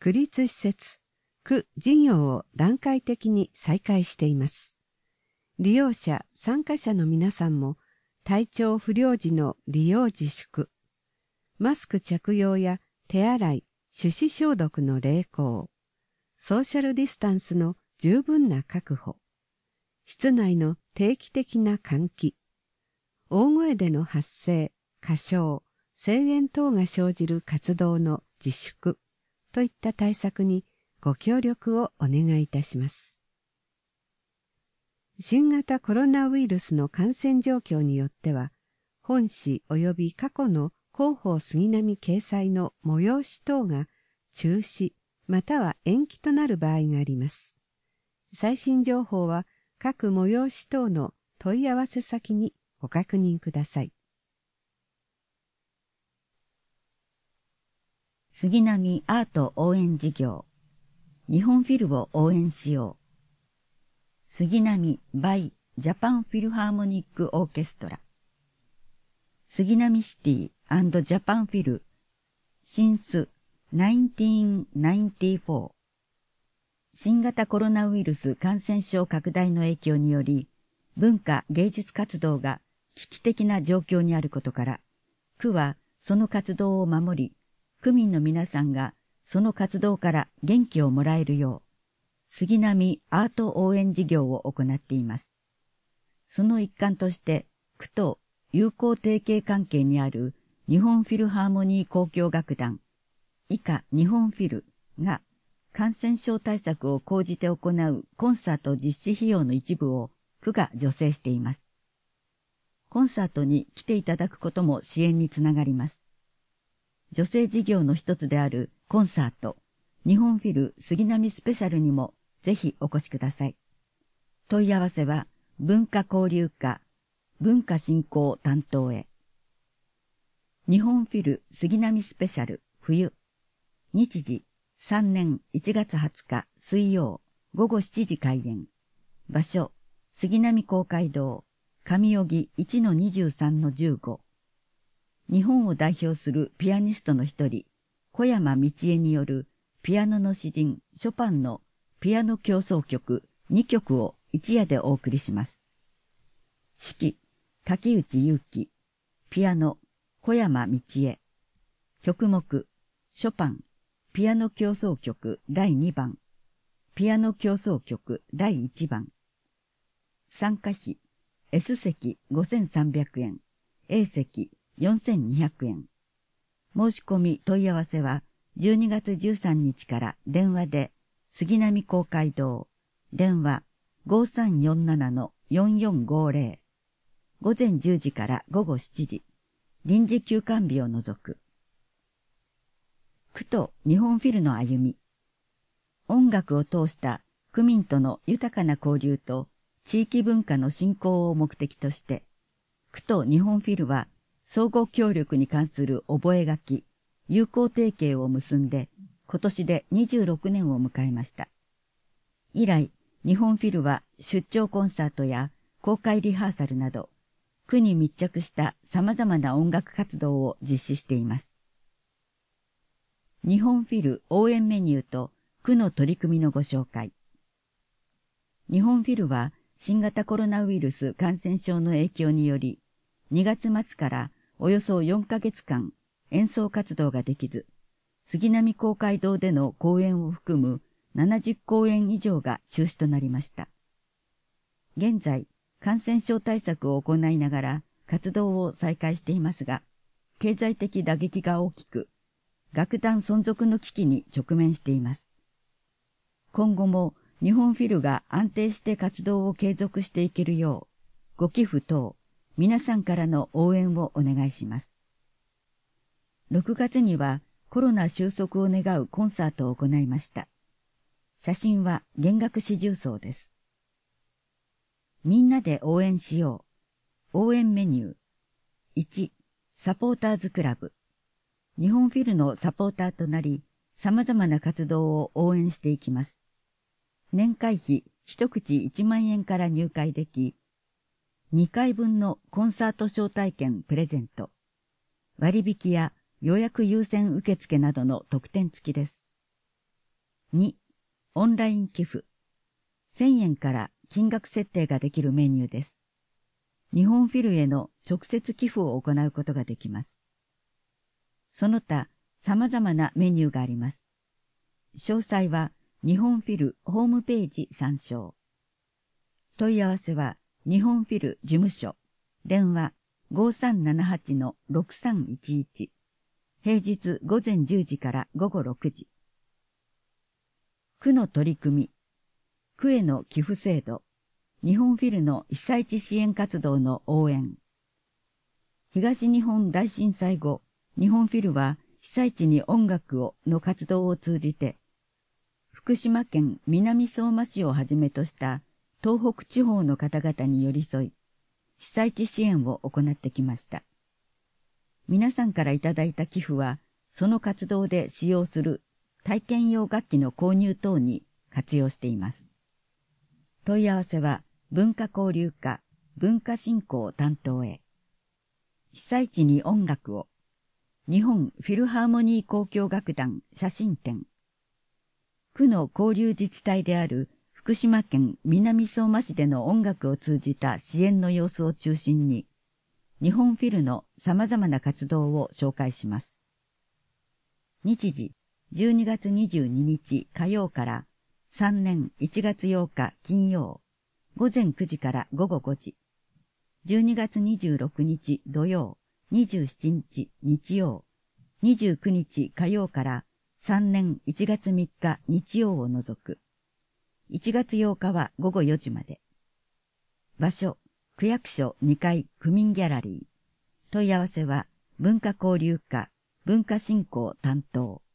区立施設、区事業を段階的に再開しています。利用者、参加者の皆さんも体調不良時の利用自粛、マスク着用や手洗い、手指消毒の励行、ソーシャルディスタンスの十分な確保、室内の定期的な換気、大声での発声、歌唱、声援等が生じる活動の自粛といった対策にご協力をお願いいたします。新型コロナウイルスの感染状況によっては、本誌及び過去の広報杉並掲載の催し等が中止または延期となる場合があります。最新情報は各催し等の問い合わせ先にご確認ください。 杉並アート応援事業、日本フィルを応援しよう。杉並 by ジャパンフィルハーモニックオーケストラ、杉並シティ&ジャパンフィル since 1994。新型コロナウイルス感染症拡大の影響により、文化芸術活動が危機的な状況にあることから、区はその活動を守り、区民の皆さんがその活動から元気をもらえるよう、杉並アート応援事業を行っています。その一環として、区と友好提携関係にある日本フィルハーモニー交響楽団、以下日本フィルが感染症対策を講じて行うコンサート実施費用の一部を区が助成しています。コンサートに来ていただくことも支援につながります。助成事業の一つであるコンサート、日本フィル杉並スペシャルにもぜひお越しください。問い合わせは文化交流課文化振興担当へ。日本フィル杉並スペシャル冬、日時3年1月20日水曜午後7時開演。場所杉並公会堂上荻 1-23-15。日本を代表するピアニストの一人小山道恵によるピアノの詩人ショパンのピアノ協奏曲2曲を一夜でお送りします。指揮柿内優輝、ピアノ小山道恵、曲目ショパンピアノ協奏曲第2番、ピアノ協奏曲第1番。参加費 S 席5300円、A 席4200円。申し込み問い合わせは12月13日から電話で杉並公会堂、電話 5347-4450、午前10時から午後7時、臨時休館日を除く。区と日本フィルの歩み。音楽を通した区民との豊かな交流と地域文化の振興を目的として、区と日本フィルは相互協力に関する覚書、友好提携を結んで、今年で26年を迎えました。以来、日本フィルは出張コンサートや公開リハーサルなど、区に密着した様々な音楽活動を実施しています。日本フィル応援メニューと区の取り組みのご紹介。日本フィルは新型コロナウイルス感染症の影響により、2月末からおよそ4ヶ月間演奏活動ができず、杉並公会堂での公演を含む70公演以上が中止となりました。現在、感染症対策を行いながら活動を再開していますが、経済的打撃が大きく、楽団存続の危機に直面しています。今後も日本フィルが安定して活動を継続していけるよう、ご寄付等、皆さんからの応援をお願いします。6月にはコロナ収束を願うコンサートを行いました。写真は弦楽四重奏です。みんなで応援しよう。応援メニュー。1、サポーターズクラブ。日本フィルのサポーターとなり、様々な活動を応援していきます。年会費一口1万円から入会でき、2回分のコンサート招待券プレゼント。割引や予約優先受付などの特典付きです。 2、オンライン寄付。1000円から金額設定ができるメニューです。日本フィルへの直接寄付を行うことができます。その他、様々なメニューがあります。詳細は日本フィルホームページ参照。問い合わせは日本フィル事務所、電話 5378-6311、平日午前10時から午後6時。区の取り組み、区への寄付制度、日本フィルの被災地支援活動の応援。東日本大震災後、日本フィルは被災地に音楽をの活動を通じて、福島県南相馬市をはじめとした東北地方の方々に寄り添い、被災地支援を行ってきました。皆さんからいただいた寄付は、その活動で使用する体験用楽器の購入等に活用しています。問い合わせは文化交流課文化振興担当へ。被災地に音楽を。日本フィルハーモニー交響楽団写真展。区の交流自治体である福島県南相馬市での音楽を通じた支援の様子を中心に、日本フィルの様々な活動を紹介します。日時、12月22日火曜から3年1月8日金曜、午前9時から午後5時。12月26日土曜、27日日曜、29日火曜から3年1月3日日曜を除く。1月8日は午後4時まで。場所、区役所2階区民ギャラリー。問い合わせは文化交流課文化振興担当。